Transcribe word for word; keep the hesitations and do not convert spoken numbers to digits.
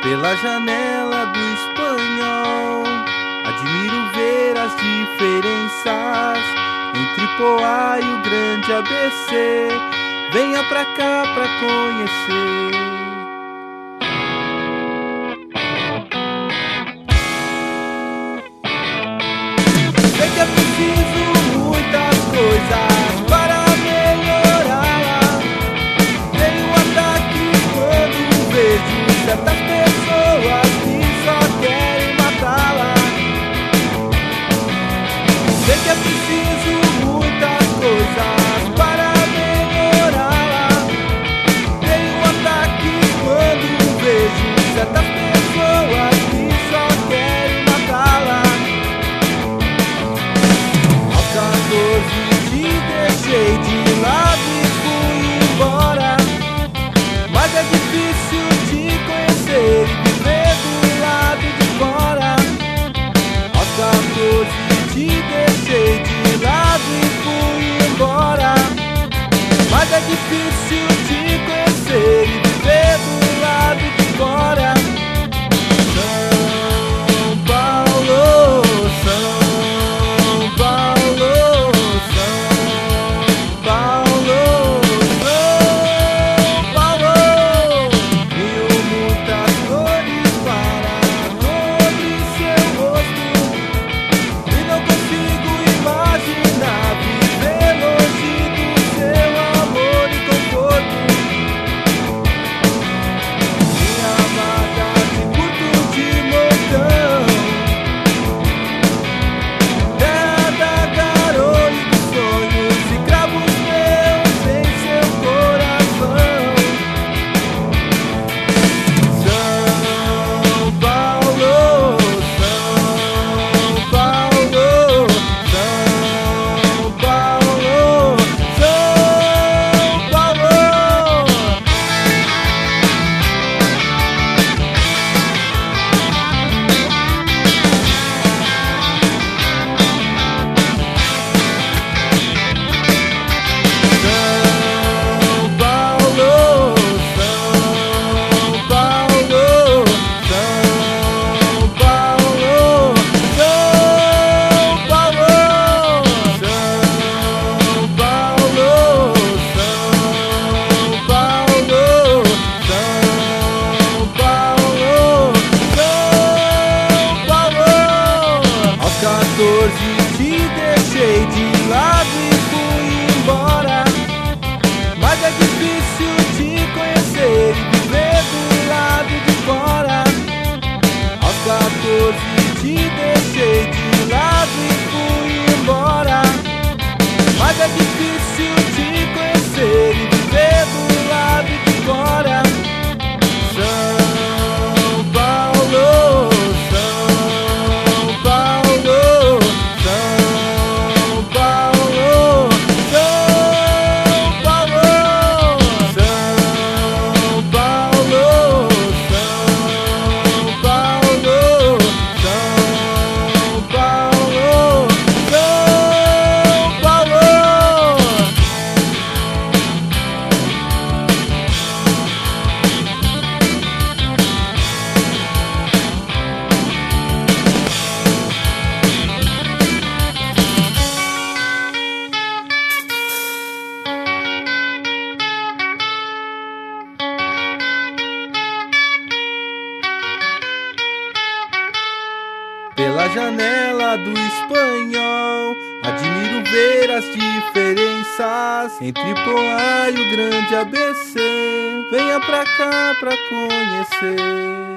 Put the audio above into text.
Pela janela do espanhol, admiro ver as diferenças entre Poá e o grande A B C. Venha pra cá pra conhecer. Sei que é preciso muitas coisas para melhorá-la. Tenho ataque quando vejo certas pessoas que só querem matá-la. Sei que é preciso muitas coisas para melhorá-la. Tenho ataque quando vejo certas pessoas que só querem matá-la. Aos catorze te deixei de lado e fui embora, mas é difícil te conhecer e viver do lado de fora. Aos catorze te deixei de lado e fui embora, mas é difícil te conhecer e viver do lado de fora. São Paulo, São Paulo, São Paulo, São Paulo. Tenho muitas cores para cobrir seu rosto e não consigo imaginar viver longe do seu amor e conforto. Minha amada, te curto de montão, terra da garoa e dos sonhos e cravos meus em seu coração. São Paulo, São Paulo, São Paulo, São Paulo. São Paulo, São Paulo, São Paulo, São Paulo, São Paulo, São Paulo, São Paulo, São Paulo. Aos catorze te deixei de lado e fui embora, mas é difícil te conhecer e viver do lado de fora. Aos catorze te deixei de lado e fui embora, mas é difícil te conhecer e viver do lado de fora. São Paulo, São Paulo, São Paulo, São Paulo, São Paulo, São Paulo, São Paulo, São Paulo. Pela janela do espanhol, admiro ver as diferenças entre Poá e o grande A B C. Venha pra cá pra conhecer.